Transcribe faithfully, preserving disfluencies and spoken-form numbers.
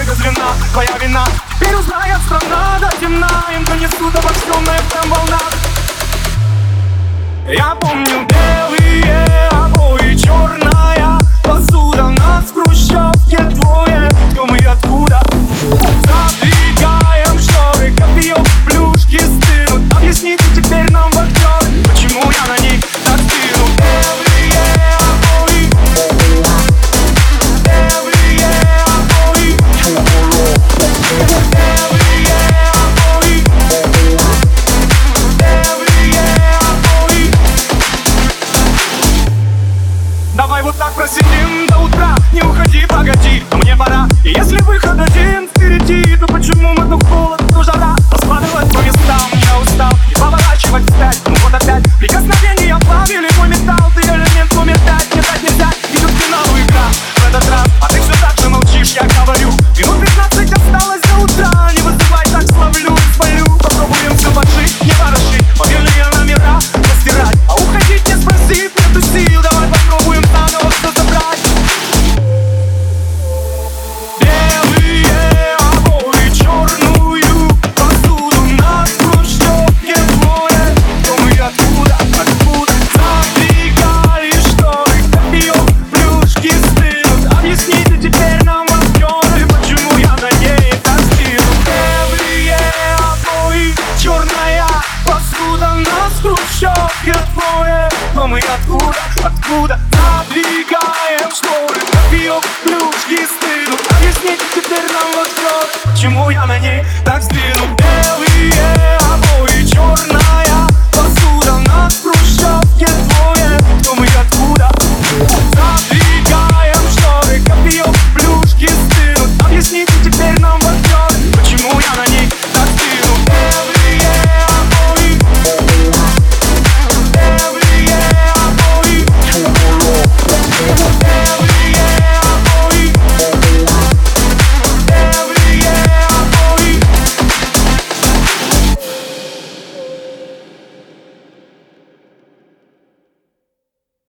козлина, твоя вина. Теперь узнает страна до темна, им донесут обо всем на эф эм волнах. Я помню белые обои, черная посуда, нас в хрущевке двое. Кто мы и откуда? Задвигаем шторы, копье, плюшки стынут. Объясните теперь нам, вахтеры, почему я на них так стыну. Белые обои, белые обои, белые обои, белые обои. Давай вот так просидим до утра, не уходи, погоди, мне пора. И если выход один впереди, то почему мы то холод, то жара? Раскладывать по местам, я устал, и поворачивать вспять. Ну вот опять, прикосновения плавили мой металл. Ты элемент номер пять, не дать нельзя, идет к финалу игра. В этот раз, а ты все так же молчишь, я говорю. Минут пятнадцать осталось до утра, не вызывай, так славлю и спалю. Попробуем все поджить, не ворошить, мобильные номера постирать. А уходить не спросив, нету сил, давай попробуем заново все забрать. Белые обои, черную посуду, нас в хрущевке двое. Кто мы и откуда, откуда? Задвигали шторы, копье, плюшки стынут. Объясните теперь нам, вахтеры, почему я на ней так стыну. Белые обои, черная посуда, нас в хрущевке двое. Кто мы и откуда, откуда? Задвигаем шторы, копье, плюшки стынут. Объясните теперь нам, вахтеры, почему я на ней так сдвину. Белые